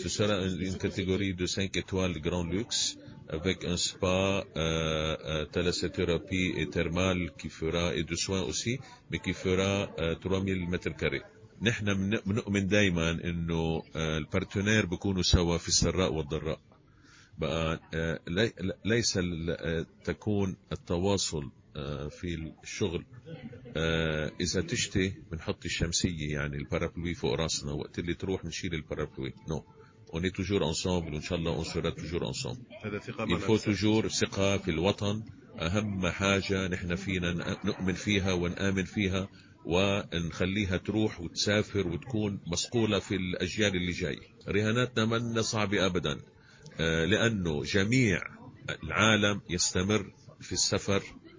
ce sera une catégorie de 5 étoiles grand luxe, avec un spa, thalassothérapie et thermale qui fera, et de soins aussi, mais qui fera 3000 mètres carrés. نحن بنؤمن دايما انه البارتنير بيكونوا سوا في السراء والضراء. بقى ليس تكون التواصل في الشغل اذا تشتي بنحط الشمسيه، يعني البارابلوي فوق راسنا، وقت اللي تروح نشيل البارابلوي. نو on est toujours ensemble وان شاء الله on sera toujours ensemble. هذا ثقة. il faut toujours ثقة في الوطن. اهم حاجة نحن فينا نؤمن فيها ونآمن فيها، ونخليها تروح وتسافر وتكون مصقولة في الأجيال اللي جاي. رهاناتنا من صعبة أبدا، لأنه جميع العالم يستمر في السفر،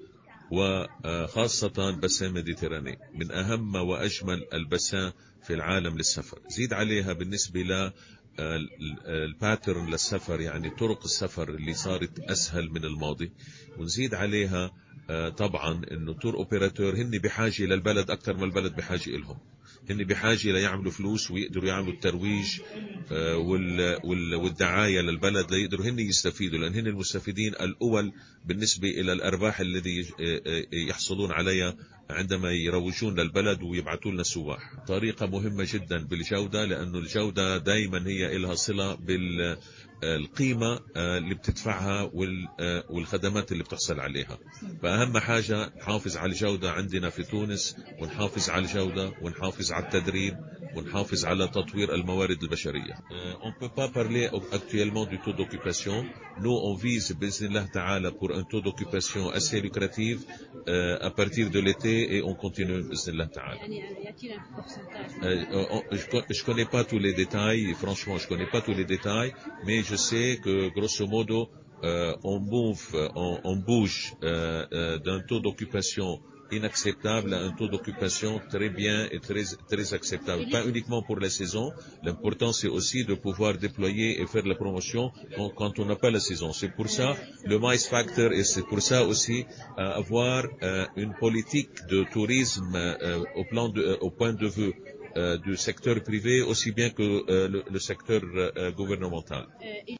وخاصة بسان ميديتراني من أهم وأجمل البسان في العالم للسفر. زيد عليها بالنسبة الباترن للسفر، يعني طرق السفر اللي صارت أسهل من الماضي، ونزيد عليها طبعا انه تور اوبيراتور هن بحاجة للبلد اكثر ما البلد بحاجة لهم. هن بحاجة ليعملوا فلوس ويقدروا يعملوا الترويج والدعاية للبلد ليقدروا هن يستفيدوا، لان هن المستفيدين الاول بالنسبة الى الارباح الذي يحصلون عليها عندما يروجون للبلد ويبعثوا لنا سواح. طريقة مهمة جدا بالجودة، لانه الجودة دائما هي لها صلة بالقيمة اللي بتدفعها والخدمات اللي بتحصل عليها. فأهم حاجة نحافظ على الجودة عندنا في تونس، ونحافظ على الجودة، ونحافظ على التدريب، ونحافظ على تطوير الموارد البشرية. On ne peut pas parler actuellement du taux d'occupation. Nous, on vise, بإذن الله تعالى, pour un taux d'occupation assez lucratif à partir de l'été, et on continue بإذن الله تعالى. Je connais pas tous les détails, franchement, je connais pas tous les détails, mais je sais que grosso modo, on bouge d'un taux d'occupation inacceptable à un taux d'occupation très bien et très acceptable. Pas uniquement pour la saison. L'important, c'est aussi de pouvoir déployer et faire la promotion quand on n'a pas la saison. C'est pour ça le MICE Factor, et c'est pour ça aussi avoir une politique de tourisme au point de vue du secteur privé aussi bien que le secteur gouvernemental.